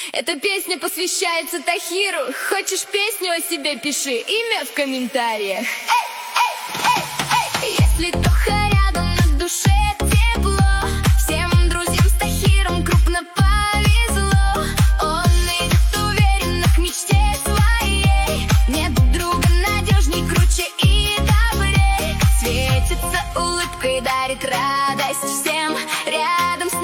Эта песня посвящается Тахиру. Хочешь песню о себе, пиши имя в комментариях. Если Тоха рядом, на душе тепло. Всем друзьям с Тахиром крупно повезло. Он идет уверенно к мечте своей. Нет друга надежней, круче и добрей. Светится улыбкой, дарит радость всем рядом.